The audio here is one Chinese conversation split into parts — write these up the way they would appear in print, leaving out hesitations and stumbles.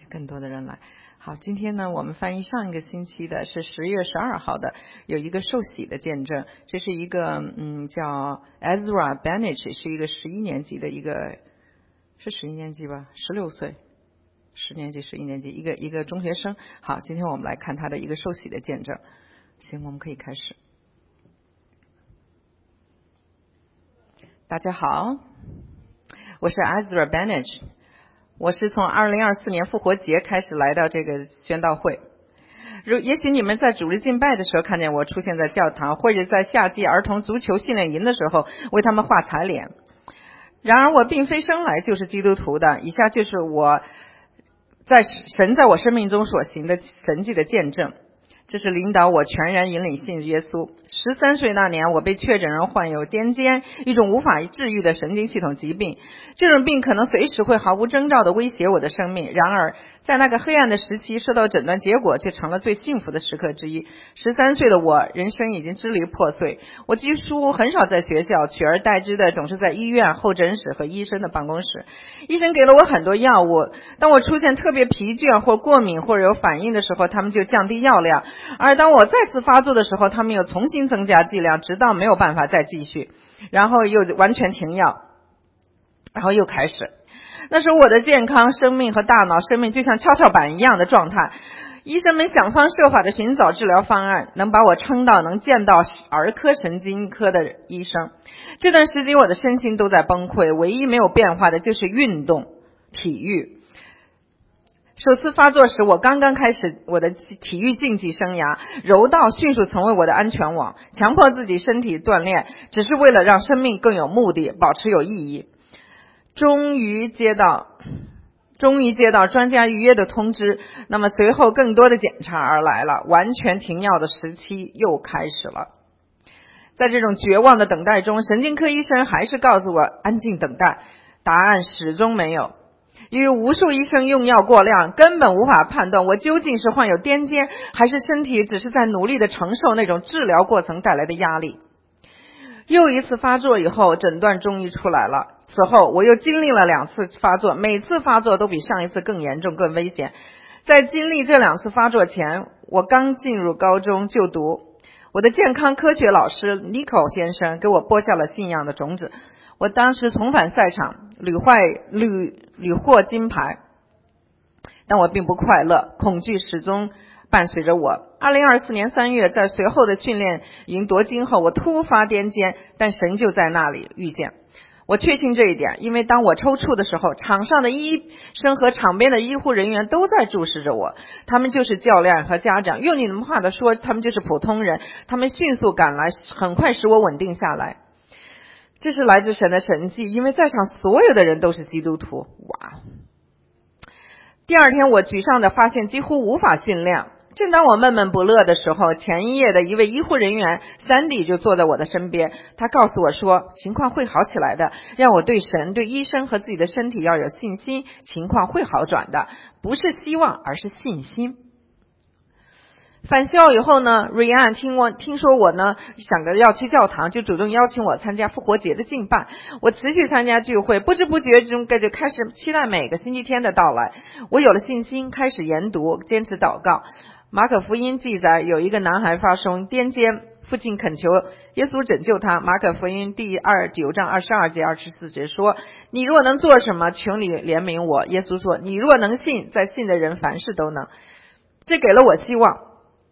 更多的人来。好，今天呢，我们翻译上一个星期的是10月12号的，有一个受洗的见证。这是一个叫 Ezra Bennett， 是一个11年级的一个，是11年级吧，16岁，10年级11年级一个中学生。好，今天我们来看他的一个受洗的见证。行，我们可以开始。大家好，我是 Ezra Bennett。我是从2024年复活节开始来到这个宣道会。也许你们在主日敬拜的时候看见我出现在教堂，或者在夏季儿童足球训练营的时候为他们画彩脸。然而我并非生来就是基督徒的，以下就是我神在我生命中所行的神迹的见证。这是领导我全然引领信耶稣。13岁那年，我被确诊人患有癫痫，一种无法治愈的神经系统疾病。这种病可能随时会毫无征兆地威胁我的生命。然而，在那个黑暗的时期，收到诊断结果却成了最幸福的时刻之一。13岁的我，人生已经支离破碎。我几乎很少在学校，取而代之的总是在医院、候诊室和医生的办公室。医生给了我很多药物，当我出现特别疲倦或过敏或者有反应的时候，他们就降低药量。而当我再次发作的时候，他们又重新增加剂量，直到没有办法再继续，然后又完全停药，然后又开始。那时候我的健康、生命和大脑生命就像跷跷板一样的状态。医生们想方设法的寻找治疗方案，能把我撑到能见到儿科神经科的医生。这段时间我的身心都在崩溃，唯一没有变化的就是运动、体育。首次发作时，我刚刚开始我的体育竞技生涯，柔道迅速成为我的安全网，强迫自己身体锻炼，只是为了让生命更有目的，保持有意义。终于接到专家预约的通知，那么随后更多的检查而来了，完全停药的时期又开始了。在这种绝望的等待中，神经科医生还是告诉我安静等待，答案始终没有。因为无数医生用药过量，根本无法判断我究竟是患有癫痫，还是身体只是在努力的承受那种治疗过程带来的压力。又一次发作以后，诊断终于出来了。此后我又经历了2次发作，每次发作都比上一次更严重、更危险。在经历这2次发作前，我刚进入高中就读，我的健康科学老师尼克先生给我播下了信仰的种子。我当时重返赛场，屡获金牌，但我并不快乐，恐惧始终伴随着我。2024年3月，在随后的训练营夺金后，我突发癫痫，但神就在那里遇见。我确信这一点，因为当我抽搐的时候，场上的医生和场边的医护人员都在注视着我，他们就是教练和家长，用你们话的说，他们就是普通人，他们迅速赶来，很快使我稳定下来。这是来自神的神迹，因为在场所有的人都是基督徒。哇！第二天我沮丧地发现几乎无法训练。正当我闷闷不乐的时候，前一夜的一位医护人员Sandy就坐在我的身边，他告诉我说情况会好起来的，让我对神、对医生和自己的身体要有信心，情况会好转的，不是希望而是信心。返校以后呢，瑞安听说我呢想着要去教堂，就主动邀请我参加复活节的敬拜。我持续参加聚会，不知不觉中就开始期待每个星期天的到来。我有了信心，开始研读，坚持祷告。马可福音记载，有一个男孩发生癫痫，父亲恳求耶稣拯救他。马可福音第9章22节24节说，你若能做什么，求你怜悯我。耶稣说，你若能信，在信的人凡事都能。这给了我希望。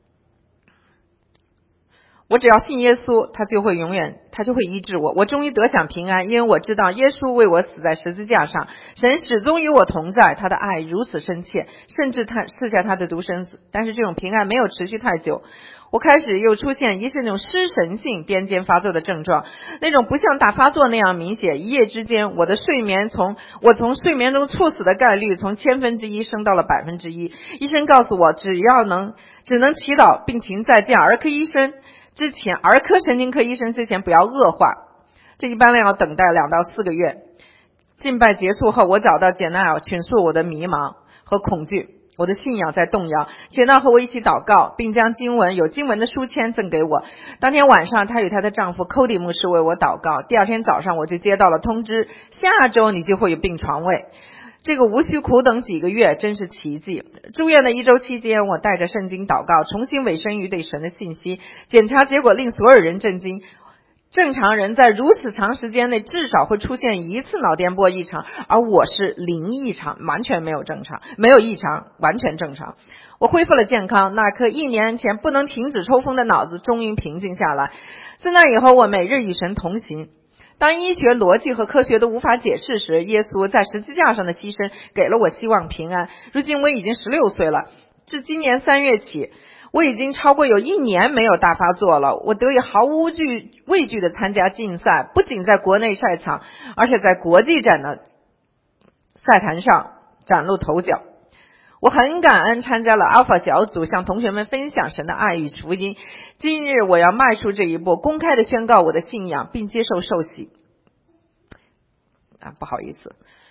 我只要信耶稣，他就会医治我。我终于得享平安，因为我知道耶稣为我死在十字架上，神始终与我同在，他的爱如此深切，甚至他赐下他的独生子。但是这种平安没有持续太久，我开始又出现疑似那种失神性癫痫发作的症状，那种不像大发作那样明显。一夜之间，我从睡眠中猝死的概率从1/1000升到了1%。医生告诉我，只能祈祷，病情再见儿科神经科医生之前不要恶化，这一般要等待2到4个月。敬拜结束后，我找到简奈尔倾诉我的迷茫和恐惧，我的信仰在动摇。简奈和我一起祷告，并将有经文的书签赠给我。当天晚上，她与她的丈夫 Cody 牧师为我祷告。第二天早上，我就接到了通知，下周你就会有病床位。 这个无需苦等几个月，真是奇迹。住院的1周期间，我带着圣经祷告，重新委身于对神的信息。检查结果令所有人震惊。正常人在如此长时间内至少会出现1次脑电波异常，而我是零异常，完全没有异常，完全正常。我恢复了健康，那颗1年前不能停止抽风的脑子终于平静下来。自那以后，我每日与神同行。当医学逻辑和科学都无法解释时，耶稣在十字架上的牺牲给了我希望平安。如今我已经16岁了，自今年3月起，我已经超过有1年没有大发作了。我得以毫无畏惧地参加竞赛，不仅在国内赛场，而且在国际展的赛坛上崭露头角。我很感恩参加了 Alpha 小组，向同学们分享神的爱与福音。今日我要迈出这一步，公开的宣告我的信仰，并接受受洗。不好意思，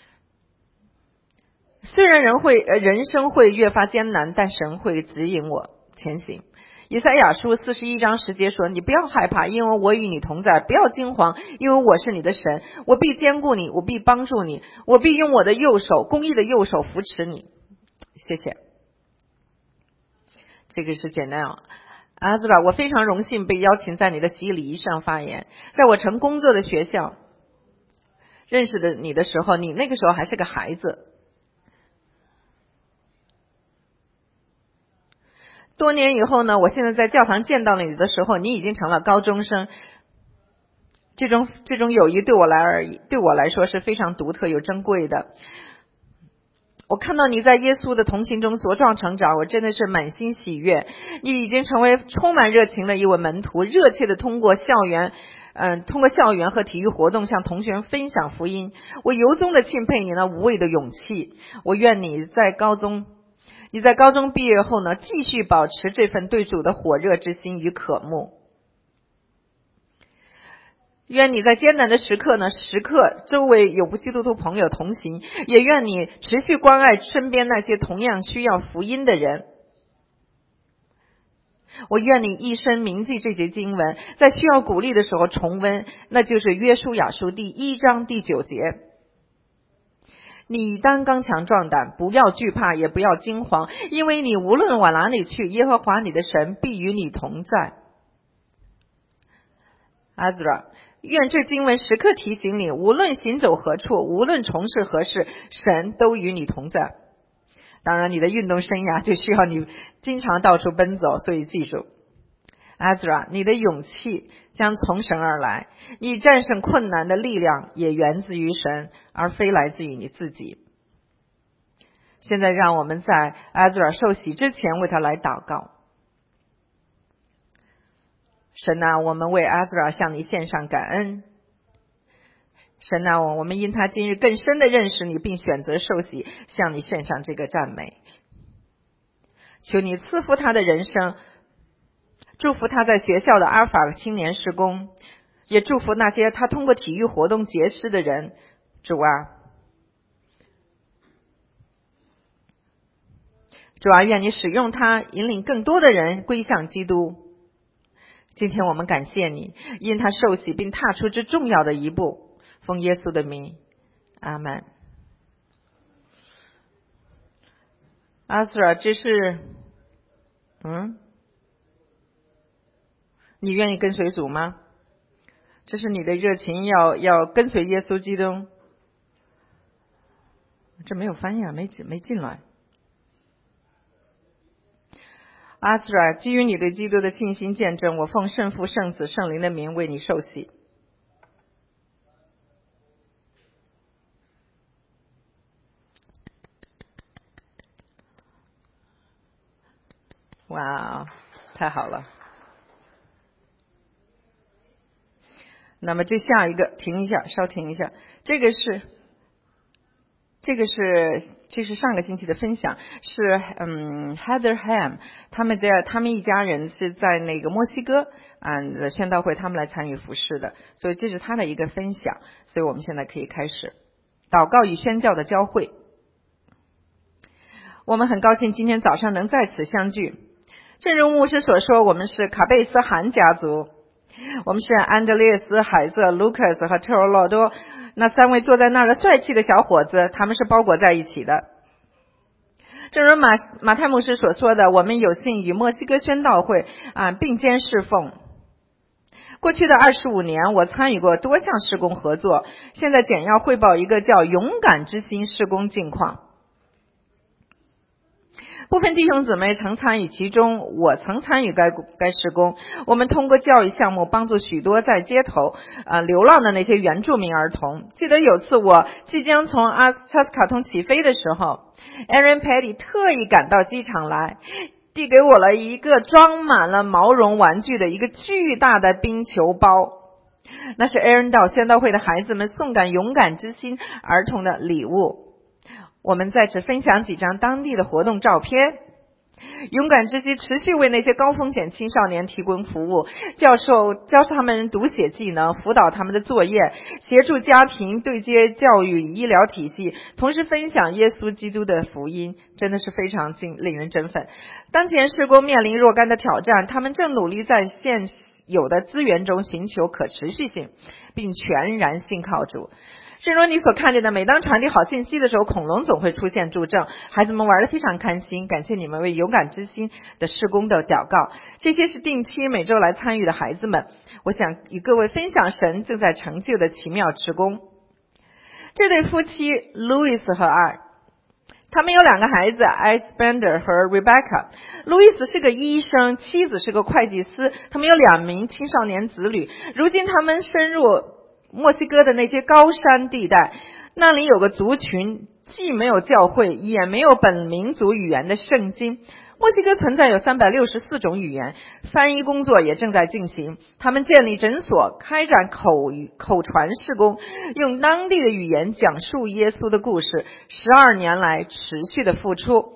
虽然人生会越发艰难，但神会指引我前行。以赛亚书41章10节说，你不要害怕，因为我与你同在，不要惊慌，因为我是你的神，我必坚固你，我必帮助你，我必用我的右手，公义的右手扶持你。谢谢。这个是简单阿兹拉，我非常荣幸被邀请在你的洗礼仪上发言。在我曾工作的学校认识的你的时候，你那个时候还是个孩子。多年以后呢，我现在在教堂见到你的时候，你已经成了高中生。这种友谊对我来说是非常独特又珍贵的。我看到你在耶稣的同行中茁壮成长，我真的是满心喜悦。你已经成为充满热情的一位门徒，热切的通过校园和体育活动向同学分享福音。我由衷的钦佩你那无畏的勇气。我愿你在高中毕业后呢，继续保持这份对主的火热之心与渴慕。愿你在艰难的时刻周围有不基督徒朋友同行，也愿你持续关爱身边那些同样需要福音的人。我愿你一生铭记这节经文，在需要鼓励的时候重温，那就是约书亚书第1章第9节。你当刚强壮胆，不要惧怕，也不要惊慌，因为你无论往哪里去，耶和华你的神必与你同在。阿兹拉，愿这经文时刻提醒你，无论行走何处，无论从事何事，神都与你同在。当然你的运动生涯就需要你经常到处奔走，所以记住，阿兹拉，你的勇气将从神而来，你战胜困难的力量也源自于神，而非来自于你自己。现在让我们在阿兹拉受洗之前为他来祷告。神啊，我们为阿兹拉向你献上感恩。神啊，我们因他今日更深的认识你，并选择受洗，向你献上这个赞美。求你赐福他的人生，祝福他在学校的阿尔法青年事工，也祝福那些他通过体育活动结识的人。主啊，愿你使用他，引领更多的人归向基督。今天我们感谢你，因他受洗并踏出这重要的一步，奉耶稣的名，阿们。阿斯拉，这是你愿意跟随主吗？这是你的热情，要跟随耶稣基督。这没有翻译啊，没进来。阿斯拉，基于你对基督的信心见证，我奉圣父、圣子、圣灵的名为你受洗。哇，太好了。那么这下一个，停一下，稍停一下。这是上个星期的分享，是Heather Ham 他们一家人是在那个墨西哥宣道会，他们来参与服事的，所以这是他的一个分享。所以我们现在可以开始祷告与宣教的交汇。我们很高兴今天早上能在此相聚。正如牧师所说，我们是卡贝斯汗家族，我们是安德烈斯、海瑟、卢克斯和特罗洛多那3位坐在那儿的帅气的小伙子，他们是包裹在一起的。正如马太牧师所说的，我们有幸与墨西哥宣道会并肩侍奉。过去的25年，我参与过多项事工合作，现在简要汇报一个叫勇敢之心事工近况。部分弟兄姊妹曾参与其中，我曾参与该事工。我们通过教育项目帮助许多在街头流浪的那些原住民儿童。记得有次我即将从阿查斯卡通起飞的时候， Aaron Petty 特意赶到机场来，递给我了一个装满了毛绒玩具的一个巨大的冰球包。那是 Aaron 岛宣道会的孩子们送给勇敢之心儿童的礼物。我们在此分享几张当地的活动照片。勇敢之心持续为那些高风险青少年提供服务，教他们读写技能，辅导他们的作业，协助家庭对接教育医疗体系，同时分享耶稣基督的福音，真的是非常令人振奋。当前事工面临若干的挑战，他们正努力在现有的资源中寻求可持续性，并全然信靠主。正如你所看见的，每当传递好信息的时候，恐龙总会出现助阵，孩子们玩得非常开心。感谢你们为勇敢之心的事工的祷告。这些是定期每周来参与的孩子们，我想与各位分享神正在成就的奇妙事工。这对夫妻 Louis 和爱，他们有2个孩子 Isbender 和 Rebecca。 路易斯是个医生，妻子是个会计师，他们有2名青少年子女。如今他们深入墨西哥的那些高山地带，那里有个族群既没有教会也没有本民族语言的圣经。墨西哥存在有364种语言，翻译工作也正在进行。他们建立诊所，开展口传事工，用当地的语言讲述耶稣的故事，12年来持续的付出。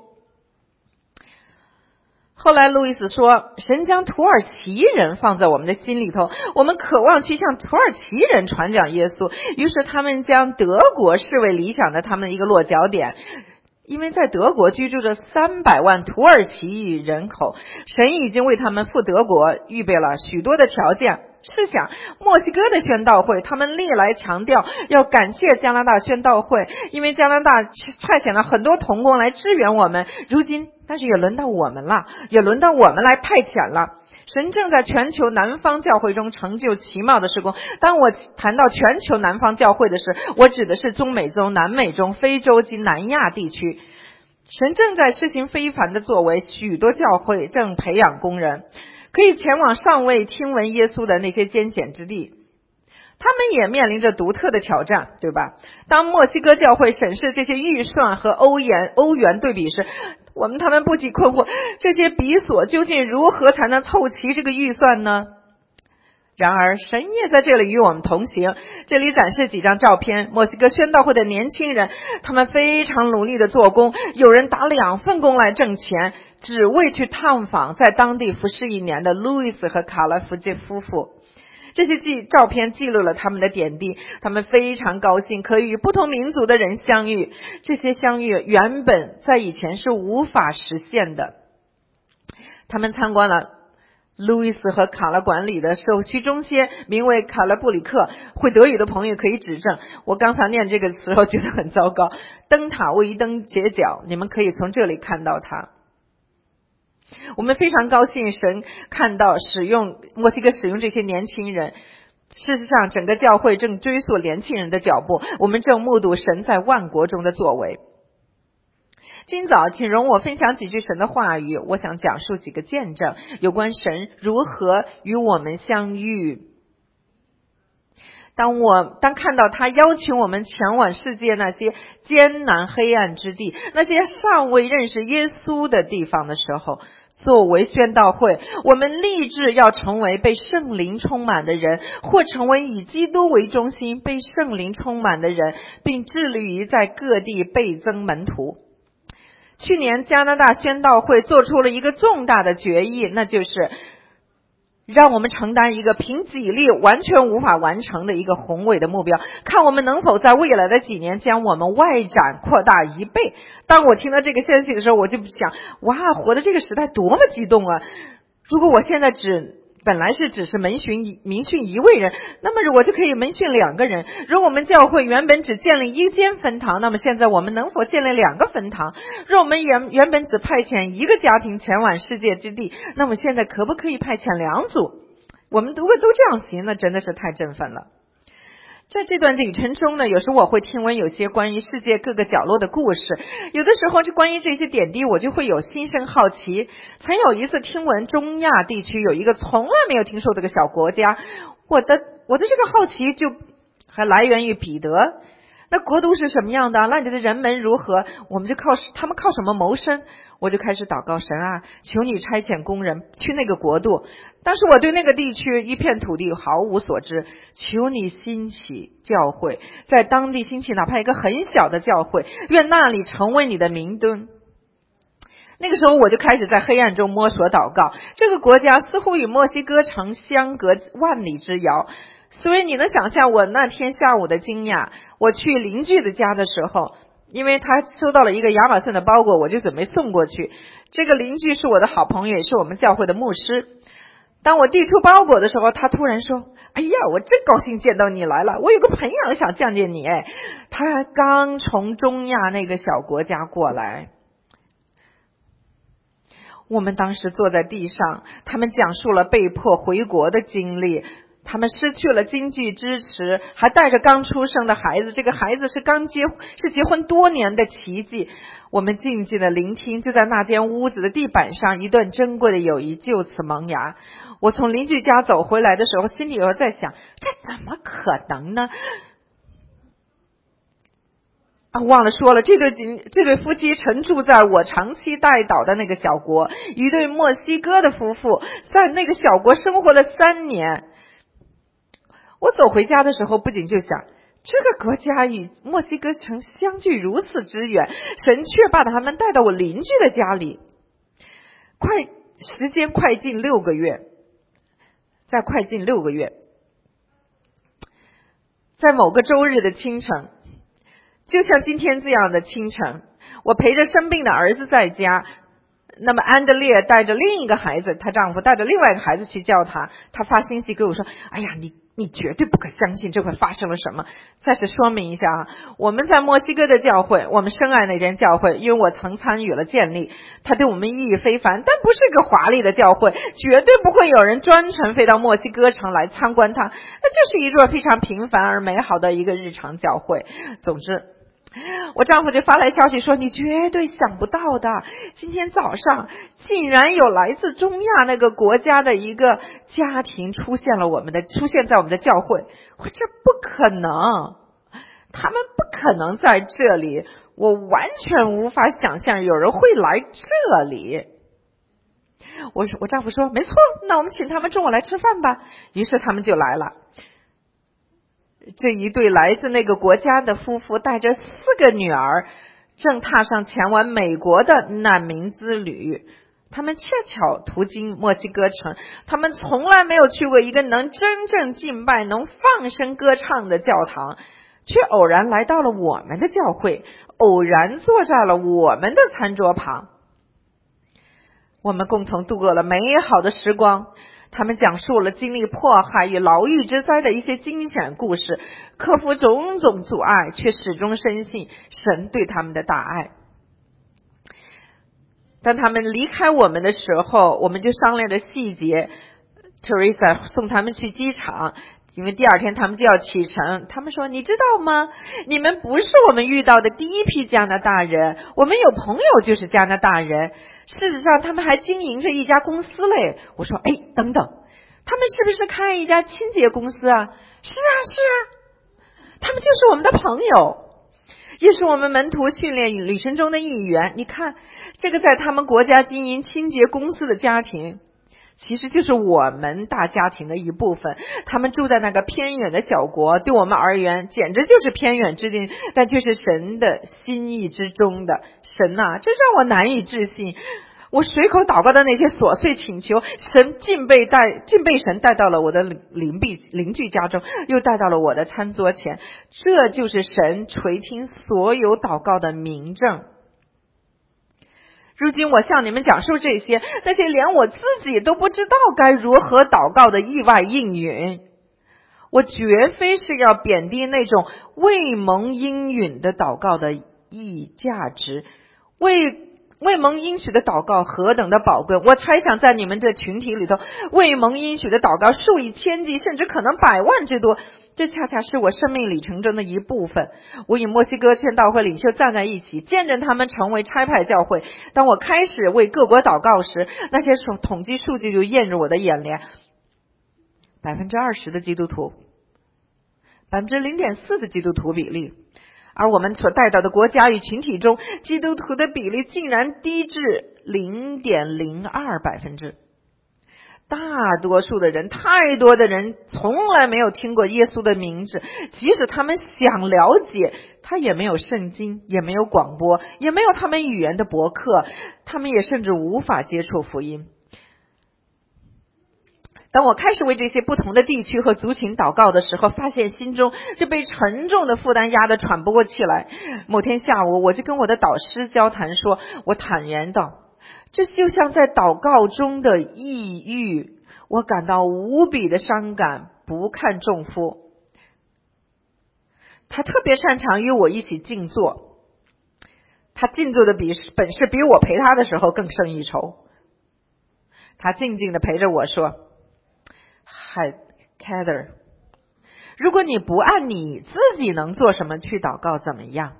后来路易斯说，神将土耳其人放在我们的心里头，我们渴望去向土耳其人传讲耶稣。于是他们将德国视为理想的他们的一个落脚点，因为在德国居住着300万土耳其裔人口，神已经为他们赴德国预备了许多的条件。试想墨西哥的宣道会，他们历来强调要感谢加拿大宣道会，因为加拿大派遣了很多同工来支援我们。如今但是也轮到我们了，也轮到我们来派遣了。神正在全球南方教会中成就奇妙的事工。当我谈到全球南方教会的时，我指的是中美洲、南美洲、非洲及南亚地区。神正在施行非凡的作为，许多教会正培养工人，可以前往尚未听闻耶稣的那些艰险之地。他们也面临着独特的挑战，对吧？当墨西哥教会审视这些预算和欧元对比时，他们不禁困惑，这些比索究竟如何才能凑齐这个预算呢？然而神也在这里与我们同行。这里展示几张照片，墨西哥宣道会的年轻人，他们非常努力的做工，有人打2份工来挣钱，只为去探访在当地服侍1年的路易斯和卡拉夫妇。这些照片记录了他们的点滴，他们非常高兴可以与不同民族的人相遇。这些相遇原本在以前是无法实现的。他们参观了路易斯和卡拉管理的社区中心，名为卡拉布里克。会德语的朋友可以指正，我刚才念这个时候觉得很糟糕。灯塔位于灯节角，你们可以从这里看到它。我们非常高兴神看到墨西哥使用这些年轻人。事实上整个教会正追溯年轻人的脚步，我们正目睹神在万国中的作为。今早请容我分享几句神的话语，我想讲述几个见证，有关神如何与我们相遇。当看到他邀请我们前往世界那些艰难黑暗之地，那些尚未认识耶稣的地方的时候，作为宣道会，我们立志要成为被圣灵充满的人，或成为以基督为中心被圣灵充满的人，并致力于在各地倍增门徒。去年加拿大宣道会做出了一个重大的决议，那就是让我们承担一个凭己力完全无法完成的一个宏伟的目标，看我们能否在未来的几年将我们外展扩大1倍。当我听到这个消息的时候，我就想，哇，活的这个时代多么激动啊！如果我现在只本来是只是民训一位人，那么我就可以民训2个人。如果我们教会原本只建立1间分堂，那么现在我们能否建立2个分堂？若我们原本只派遣1个家庭前往世界之地，那么现在可不可以派遣2组？我们如果都这样行，那真的是太振奋了。在这段旅程中呢，有时我会听闻有些关于世界各个角落的故事，有的时候是关于这些点滴，我就会有心生好奇。曾有一次听闻中亚地区有一个从来没有听说这个小国家，我的这个好奇就还来源于彼得。那国度是什么样的？那里的人们如何？我们就他们靠什么谋生？我就开始祷告，神啊，求你差遣工人去那个国度。但是我对那个地区一片土地毫无所知，求你兴起教会，在当地兴起哪怕一个很小的教会，愿那里成为你的明灯。那个时候我就开始在黑暗中摸索祷告。这个国家似乎与墨西哥城相隔万里之遥，所以你能想象我那天下午的惊讶。我去邻居的家的时候，因为他收到了一个亚马逊的包裹，我就准备送过去。这个邻居是我的好朋友，也是我们教会的牧师。当我递出包裹的时候，他突然说，哎呀，我真高兴见到你来了，我有个朋友想见见你。他刚从中亚那个小国家过来。我们当时坐在地上，他们讲述了被迫回国的经历，他们失去了经济支持，还带着刚出生的孩子，这个孩子是结婚多年的奇迹。我们静静的聆听，就在那间屋子的地板上，一段珍贵的友谊就此萌芽。我从邻居家走回来的时候，心里又在想，这怎么可能呢？忘了说了，这对夫妻曾住在我长期带导的那个小国，一对墨西哥的夫妇在那个小国生活了3年。我走回家的时候，不仅就想，这个国家与墨西哥城相距如此之远，神却把他们带到我邻居的家里。时间快近6个月，在某个周日的清晨，就像今天这样的清晨，我陪着生病的儿子在家。那么安德烈带着另一个孩子，她丈夫带着另外一个孩子去叫他。他发信息给我说，哎呀，你绝对不可相信这会发生了什么。再次说明一下啊，我们在墨西哥的教会，我们深爱那间教会，因为我曾参与了建立，它对我们意义非凡，但不是一个华丽的教会，绝对不会有人专程飞到墨西哥城来参观它，那就是一座非常平凡而美好的一个日常教会。总之，我丈夫就发来消息说，你绝对想不到的，今天早上竟然有来自中亚那个国家的一个家庭出现在我们的教会。我这不可能，他们不可能在这里，我完全无法想象有人会来这里。我丈夫说，没错，那我们请他们中午来吃饭吧。于是他们就来了。这一对来自那个国家的夫妇带着4个女儿，正踏上前往美国的难民之旅。他们恰巧途经墨西哥城，他们从来没有去过一个能真正敬拜、能放声歌唱的教堂，却偶然来到了我们的教会，偶然坐在了我们的餐桌旁。我们共同度过了美好的时光。他们讲述了经历迫害与牢狱之灾的一些惊险故事，克服种种阻碍，却始终深信神对他们的大爱。当他们离开我们的时候，我们就商量着细节。Teresa 送他们去机场，因为第2天他们就要启程。他们说，你知道吗？你们不是我们遇到的第一批加拿大人，我们有朋友就是加拿大人。事实上他们还经营着一家公司嘞。我说，等等，他们是不是开一家清洁公司啊？是啊，他们就是我们的朋友，也是我们门徒训练旅程中的一员。你看，这个在他们国家经营清洁公司的家庭，其实就是我们大家庭的一部分。他们住在那个偏远的小国，对我们而言简直就是偏远之地，但却是神的心意之中的。神啊，这让我难以置信。我随口祷告的那些琐碎请求，神竟被神带到了我的邻居家中，又带到了我的餐桌前。这就是神垂听所有祷告的明证。 如今我向你们讲述这些，那些连我自己都不知道该如何祷告的意外应允。我绝非是要贬低那种未蒙应允的祷告的意义价值。未蒙应许的祷告何等的宝贵！我猜想在你们这群体里头，未蒙应许的祷告数以千计，甚至可能百万之多。这恰恰是我生命里程中的一部分。我与墨西哥宣道会领袖站在一起，见证他们成为差派教会。当我开始为各国祷告时，那些统计数据就映入我的眼帘。20%的基督徒，0.4%的基督徒比例，而我们所带到的国家与群体中，基督徒的比例竟然低至0.02%。大多数的人，太多的人从来没有听过耶稣的名字，即使他们想了解，他也没有圣经，也没有广播，也没有他们语言的博客，他们也甚至无法接触福音。当我开始为这些不同的地区和族群祷告的时候，发现心中就被沉重的负担压得喘不过气来。某天下午，我就跟我的导师交谈说，我坦言道，这就像在祷告中的抑郁，我感到无比的伤感，不堪重负。他特别擅长与我一起静坐，他静坐的本事比我陪他的时候更胜一筹。他静静地陪着我说，嗨 Heather， 如果你不按你自己能做什么去祷告怎么样？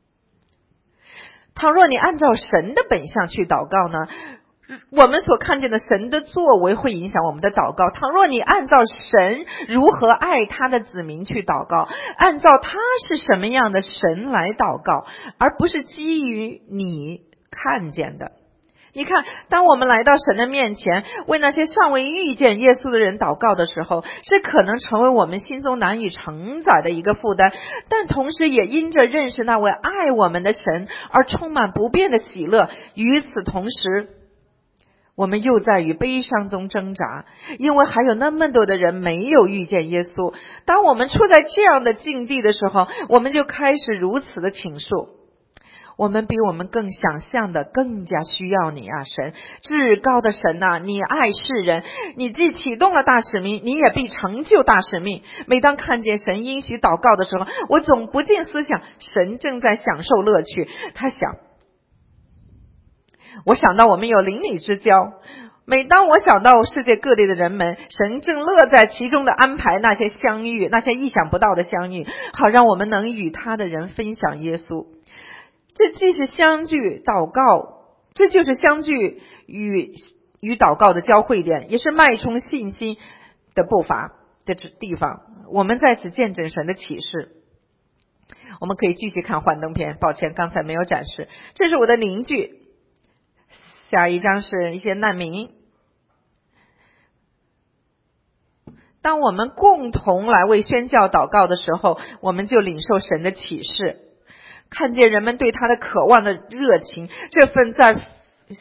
倘若你按照神的本相去祷告呢，我们所看见的神的作为会影响我们的祷告。倘若你按照神如何爱他的子民去祷告，按照他是什么样的神来祷告，而不是基于你看见的。你看，当我们来到神的面前，为那些尚未遇见耶稣的人祷告的时候，是可能成为我们心中难以承载的一个负担，但同时也因着认识那位爱我们的神而充满不变的喜乐。与此同时，我们又在与悲伤中挣扎，因为还有那么多的人没有遇见耶稣。当我们处在这样的境地的时候，我们就开始如此的倾诉，我们比我们更想象的更加需要你啊，神，至高的神啊，你爱世人，你既启动了大使命，你也必成就大使命。每当看见神应许祷告的时候，我总不禁思想，神正在享受乐趣。我想到我们有邻里之交，每当我想到世界各地的人们，神正乐在其中的安排那些相遇，那些意想不到的相遇，好让我们能与他的人分享耶稣。这既是相聚祷告，这就是相聚与祷告的交汇点，也是迈出信心的步伐的地方。我们在此见证神的启示。我们可以继续看幻灯片，抱歉刚才没有展示。这是我的邻居，下一张是一些难民。当我们共同来为宣教祷告的时候，我们就领受神的启示，看见人们对他的渴望的热情，这份在神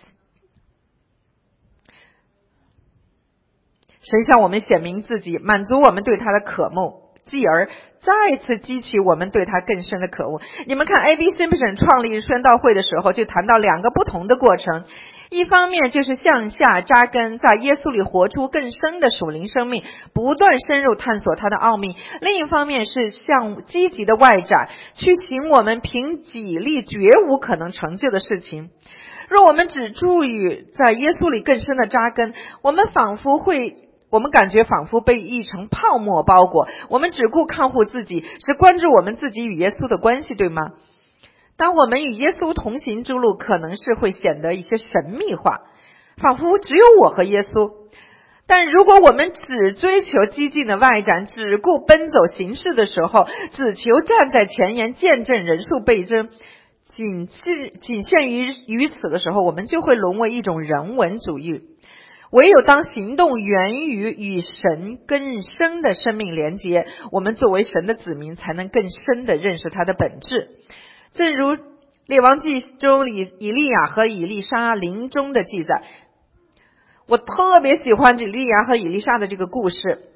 向我们显明自己，满足我们对他的渴慕，继而再次激起我们对他更深的渴慕。你们看 A.B. Simpson 创立宣道会的时候，就谈到两个不同的过程。一方面就是向下扎根，在耶稣里活出更深的属灵生命，不断深入探索他的奥秘；另一方面是向积极的外展，去行我们凭己力绝无可能成就的事情。若我们只注意在耶稣里更深的扎根，我们感觉仿佛被一层泡沫包裹，我们只顾看护自己，只关注我们自己与耶稣的关系，对吗？当我们与耶稣同行之路，可能是会显得一些神秘化，仿佛只有我和耶稣。但如果我们只追求激进的外展，只顾奔走行事的时候，只求站在前沿见证人数倍增，仅限于此的时候，我们就会沦为一种人文主义。唯有当行动源于与神更深的生命连接，我们作为神的子民才能更深地认识他的本质。正如列王记中以利亚和以利沙临终的记载，我特别喜欢以利亚和以利沙的这个故事，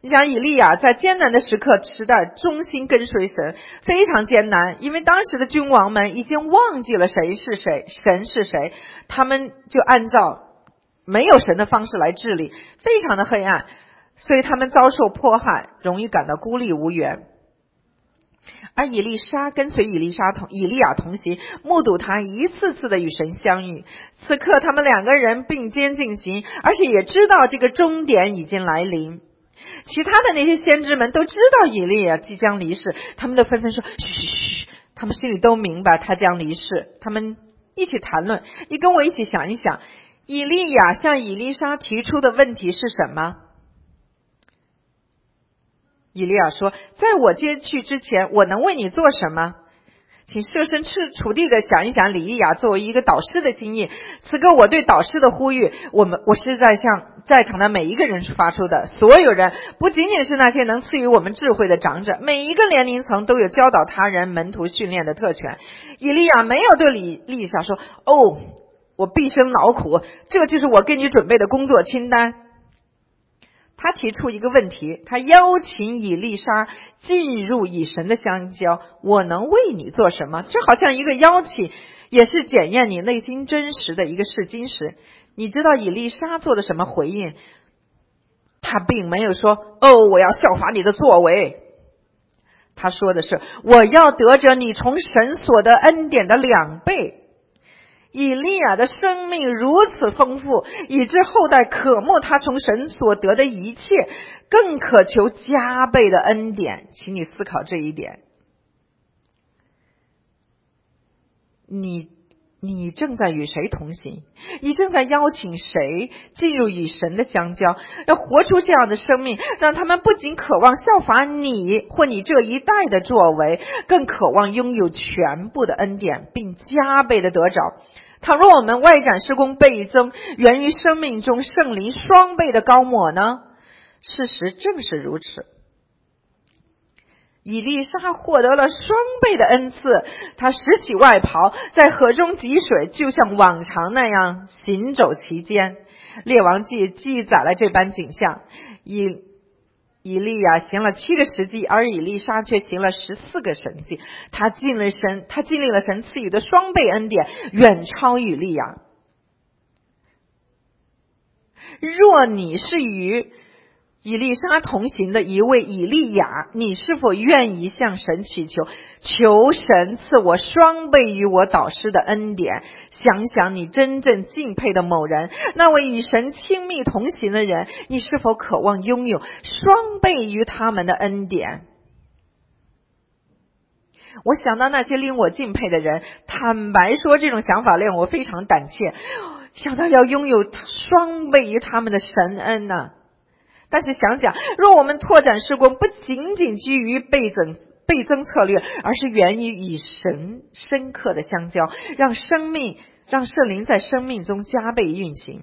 你想以利亚在艰难的时代忠心跟随神，非常艰难，因为当时的君王们已经忘记了谁是谁，神是谁，他们就按照没有神的方式来治理，非常的黑暗，所以他们遭受迫害，容易感到孤立无援。而以利沙跟随以利亚同行，目睹他一次次的与神相遇。此刻他们两个人并肩进行，而且也知道这个终点已经来临。其他的那些先知们都知道以利亚即将离世，他们都纷纷说嘘嘘嘘，他们心里都明白他将离世。他们一起谈论，你跟我一起想一想，以利亚向以利沙提出的问题是什么？以利亚说，在我接去之前，我能为你做什么？请设身处地的想一想以利亚作为一个导师的经验。此刻我对导师的呼吁，我是在向在场的每一个人发出的。所有人，不仅仅是那些能赐予我们智慧的长者，每一个年龄层都有教导他人门徒训练的特权。以利亚没有对以利沙说，我毕生劳苦，这就是我给你准备的工作清单。他提出一个问题，他邀请以利沙进入与神的相交，我能为你做什么？这好像一个邀请，也是检验你内心真实的一个试金石。你知道以利沙做的什么回应？他并没有说我要效法你的作为，他说的是，我要得着你从神所得恩典的2倍。以利亚的生命如此丰富，以致后代渴慕他从神所得的一切，更渴求加倍的恩典。请你思考这一点。你正在与谁同行？你正在邀请谁进入与神的相交？要活出这样的生命，让他们不仅渴望效法你或你这一代的作为，更渴望拥有全部的恩典，并加倍的得着。倘若我们外展事工倍增，源于生命中圣灵双倍的高抹呢？事实正是如此。以利沙获得了双倍的恩赐，他拾起外袍，在河中汲水，就像往常那样行走其间。列王记记载了这般景象。以利亚行了7个神迹，而以利沙却行了14个神迹。他经历了神赐予的双倍恩典，远超以利亚。若你是与以利沙同行的一位以利亚，你是否愿意向神祈求，求神赐我双倍于我导师的恩典？想想你真正敬佩的某人，那位与神亲密同行的人，你是否渴望拥有双倍于他们的恩典？我想到那些令我敬佩的人，坦白说，这种想法令我非常胆怯，想到要拥有双倍于他们的神恩呢。但是想想，若我们拓展事工不仅仅基于倍增策略，而是源于与神深刻的相交，让圣灵在生命中加倍运行。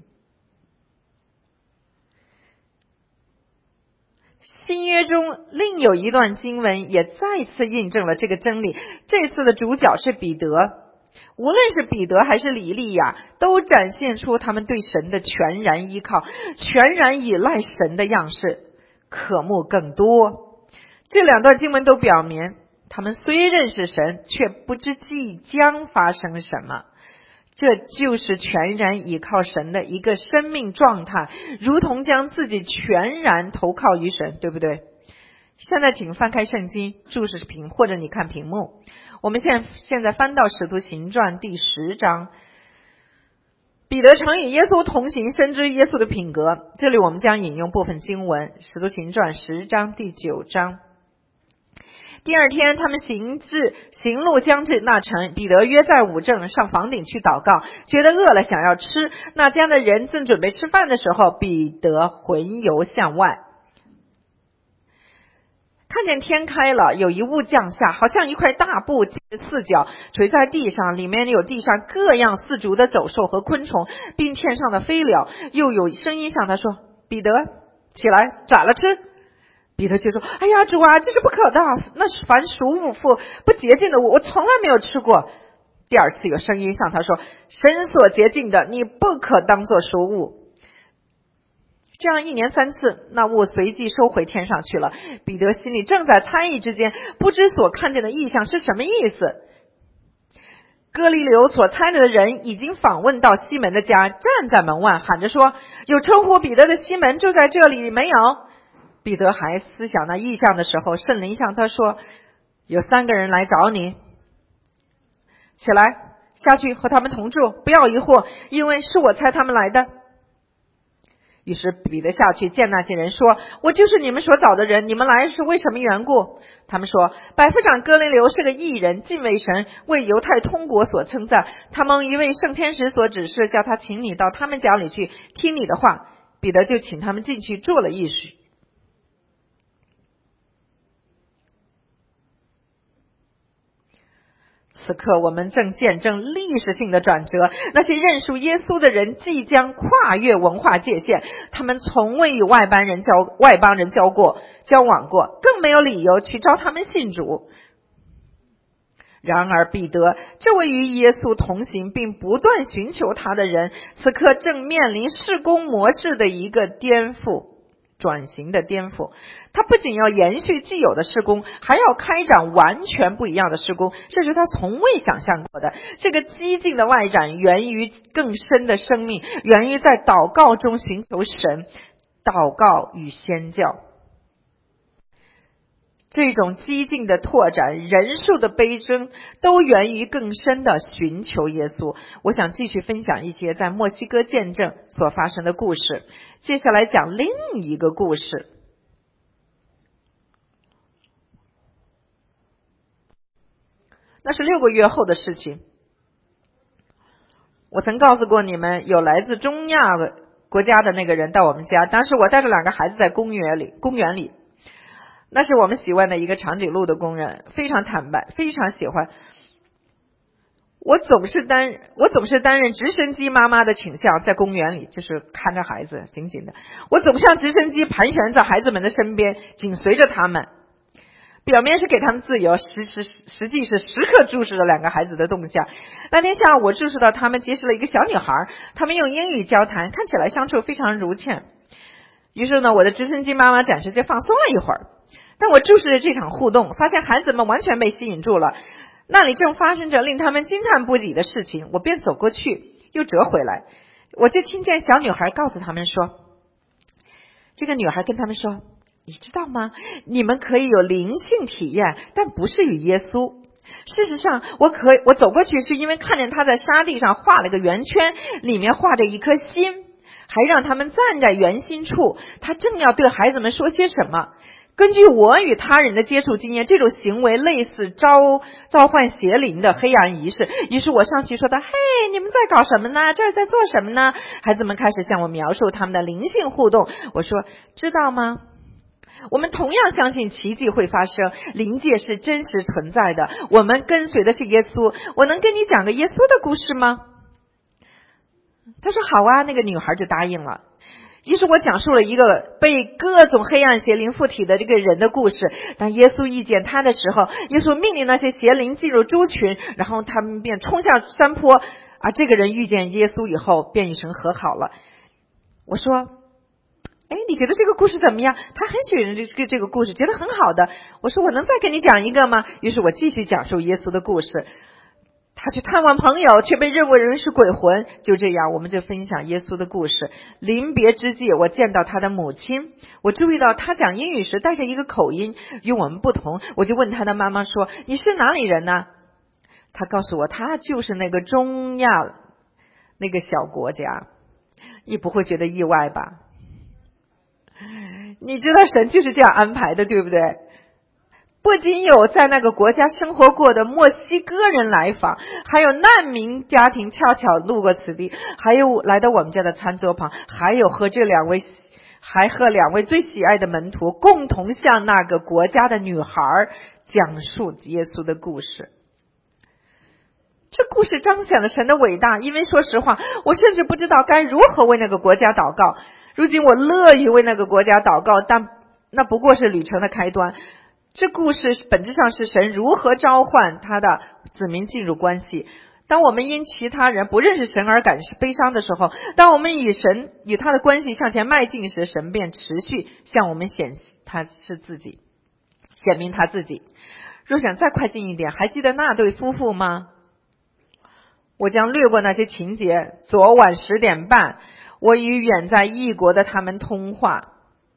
新约中另有一段经文也再次印证了这个真理，这次的主角是彼得。无论是彼得还是以利亚，都展现出他们对神的全然依靠、全然依赖神的样式，渴慕更多。这2段经文都表明，他们虽认识神，却不知即将发生什么。这就是全然依靠神的一个生命状态，如同将自己全然投靠于神，对不对？现在请翻开圣经注释屏，或者你看屏幕。我们现在翻到使徒行传第10章。彼得常与耶稣同行，深知耶稣的品格。这里我们将引用部分经文，使徒行传10章第9章。第2天，他们行路将至那城，彼得约在午正上房顶去祷告，觉得饿了，想要吃。那家的人正准备吃饭的时候，彼得魂游向外，看见天开了，有一物降下，好像一块大布4角垂在地上，里面有地上各样4足的走兽和昆虫，并天上的飞鸟。又有声音向他说，彼得起来宰了吃。彼得就说，哎呀主啊，这是不可的，那是凡属五妇不洁净的物，我从来没有吃过。第2次有声音向他说，神所洁净的你不可当作食物。 这样一连3次，那物随即收回天上去了。彼得心里正在猜疑之间，不知所看见的异象是什么意思。哥尼流所差的人已经访问到西门的家，站在门外喊着说，有称呼彼得的西门就在这里没有？彼得还思想那异象的时候，圣灵向他说，有3个人来找你，起来下去和他们同住，不要疑惑，因为是我差他们来的。于是彼得下去见那些人说，我就是你们所找的人，你们来是为什么缘故？他们说，百夫长哥尼流是个义人，敬畏神，为犹太通国所称赞，他蒙一位圣天使所指示，叫他请你到他们家里去听你的话。彼得就请他们进去做了议事。此刻我们正见证历史性的转折，那些认识耶稣的人即将跨越文化界限，他们从未与外邦人交往过，更没有理由去招他们信主。然而彼得这位与耶稣同行并不断寻求他的人，此刻正面临事工模式的一个转型的颠覆。他不仅要延续既有的事工，还要开展完全不一样的事工，这是他从未想象过的。这个激进的外展源于更深的生命，源于在祷告中寻求神，祷告与宣教。这种激进的拓展，人数的倍增，都源于更深的寻求耶稣。我想继续分享一些在墨西哥见证所发生的故事。接下来讲另一个故事。那是6个月后的事情。我曾告诉过你们，有来自中亚国家的那个人到我们家，当时我带着2个孩子在公园里。那是我们喜欢的一个长颈鹿的工人，非常坦白，非常喜欢。我总是担任直升机妈妈的倾向，在公园里就是看着孩子紧紧的，我总像直升机盘旋在孩子们的身边，紧随着他们，表面是给他们自由，实际是时刻注视着2个孩子的动向。那天下午我注视到他们结识了一个小女孩，他们用英语交谈，看起来相处非常如洽。于是呢，我的直升机妈妈暂时就放松了一会儿。但我注视着这场互动，发现孩子们完全被吸引住了，那里正发生着令他们惊叹不已的事情。我便走过去又折回来，我就听见小女孩告诉他们说，这个女孩跟他们说，你知道吗，你们可以有灵性体验，但不是与耶稣。事实上我走过去是因为看见他在沙地上画了个圆圈，里面画着一颗心，还让他们站在圆心处，他正要对孩子们说些什么。根据我与他人的接触经验，这种行为类似召唤邪灵的黑暗仪式。于是我上去说道，嘿，你们在搞什么呢？这是在做什么呢？孩子们开始向我描述他们的灵性互动。我说，知道吗，我们同样相信奇迹会发生，灵界是真实存在的，我们跟随的是耶稣。我能跟你讲个耶稣的故事吗？他说好啊，那个女孩就答应了。于是我讲述了一个被各种黑暗邪灵附体的这个人的故事。当耶稣遇见他的时候，耶稣命令那些邪灵进入猪群，然后他们便冲下山坡。而这个人遇见耶稣以后便与神和好了。我说，哎，你觉得这个故事怎么样？他很喜欢这个故事，觉得很好的。我说，我能再跟你讲一个吗？于是我继续讲述耶稣的故事。他去探望朋友，却被认为是鬼魂。就这样，我们就分享耶稣的故事。临别之际，我见到他的母亲，我注意到他讲英语时带着一个口音，与我们不同。我就问他的妈妈说，你是哪里人呢？他告诉我，他就是那个中亚那个小国家。你不会觉得意外吧？你知道神就是这样安排的，对不对？不仅有在那个国家生活过的墨西哥人来访，还有难民家庭恰巧路过此地，还有来到我们家的餐桌旁，还和两位最喜爱的门徒共同向那个国家的女孩讲述耶稣的故事。这故事彰显了神的伟大，因为说实话，我甚至不知道该如何为那个国家祷告。如今我乐于为那个国家祷告，但那不过是旅程的开端。这故事本质上是神如何召唤他的子民进入关系。 当我们因其他人不认识神而感悲伤的时候，当我们与他的关系向前迈进时，神便持续向我们显明他自己。若想再快进一点，还记得那对夫妇吗？我将略过那些情节。昨晚10点半，我与远在异国的他们通话，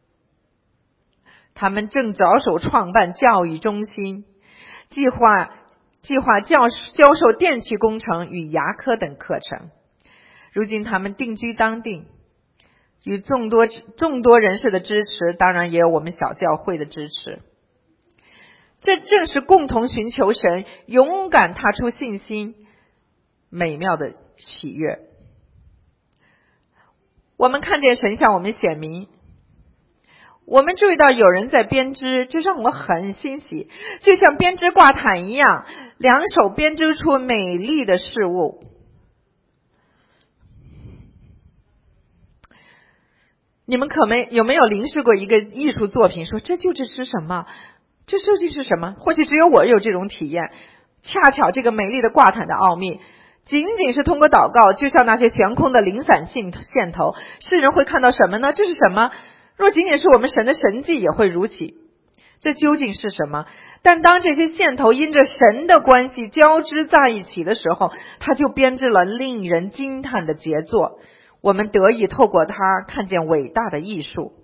他们正着手创办教育中心，计划教授电气工程与牙科等课程。如今他们定居当地，与众多人士的支持，当然也有我们小教会的支持。这正是共同寻求神，勇敢踏出信心美妙的喜悦。我们看见神向我们显明，我们注意到有人在编织，这让我很欣喜，就像编织挂毯一样，两手编织出美丽的事物。你们有没有凝视过一个艺术作品，说这究竟是什么？这究竟是什么？或许只有我有这种体验。恰巧这个美丽的挂毯的奥秘，仅仅是通过祷告，就像那些悬空的零散线头，世人会看到什么呢？这是什么？若仅仅是我们神的神迹，也会如此。这究竟是什么？但当这些线头因着神的关系交织在一起的时候，它就编织了令人惊叹的杰作。我们得以透过它看见伟大的艺术。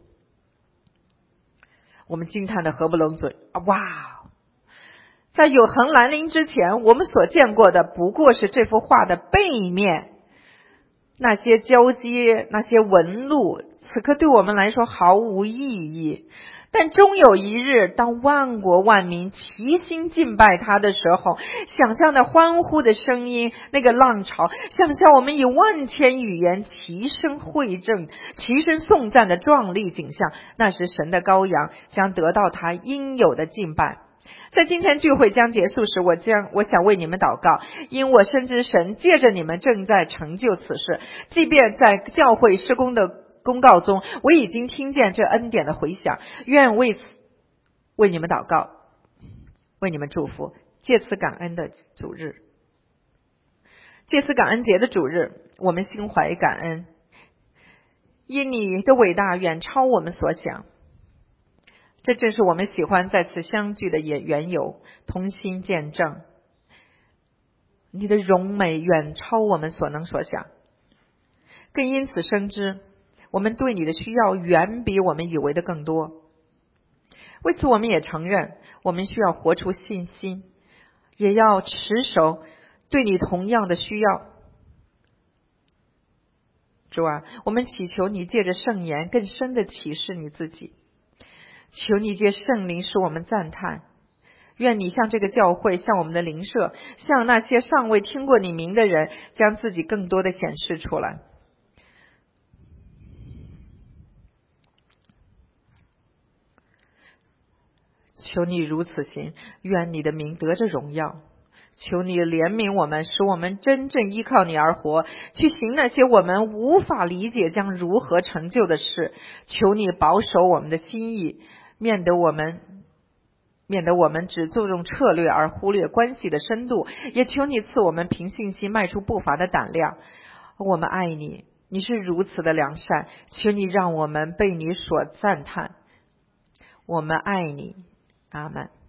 我们惊叹的合不拢嘴。哇！在永恒来临之前，我们所见过的不过是这幅画的背面，那些交接，那些纹路，此刻对我们来说毫无意义。但终有一日，当万国万民齐心敬拜他的时候，想象的欢呼的声音，那个浪潮，想象我们以万千语言齐声会证，齐声颂赞的壮丽景象，那时神的羔羊将得到他应有的敬拜。在今天聚会将结束时，我想为你们祷告，因我深知神借着你们正在成就此事。即便在教会施工的公告中，我已经听见这恩典的回响，愿为此为你们祷告，为你们祝福。借此感恩的主日，借此感恩节的主日，我们心怀感恩，因你的伟大远超我们所想。这正是我们喜欢在此相聚的缘由，同心见证。你的荣美远超我们所能所想，更因此深知我们对你的需要远比我们以为的更多。为此我们也承认，我们需要活出信心，也要持守对你同样的需要。主啊，我们祈求你借着圣言更深的启示你自己，求你借圣灵使我们赞叹。愿你向这个教会，向我们的灵舍，向那些尚未听过你名的人，将自己更多的显示出来。求你如此行，愿你的名得着荣耀。求你怜悯我们，使我们真正依靠你而活，去行那些我们无法理解将如何成就的事。求你保守我们的心意，免得我们只注重策略而忽略关系的深度。也求你赐我们凭信心迈出步伐的胆量。我们爱你，你是如此的良善，求你让我们被你所赞叹。我们爱你，阿们。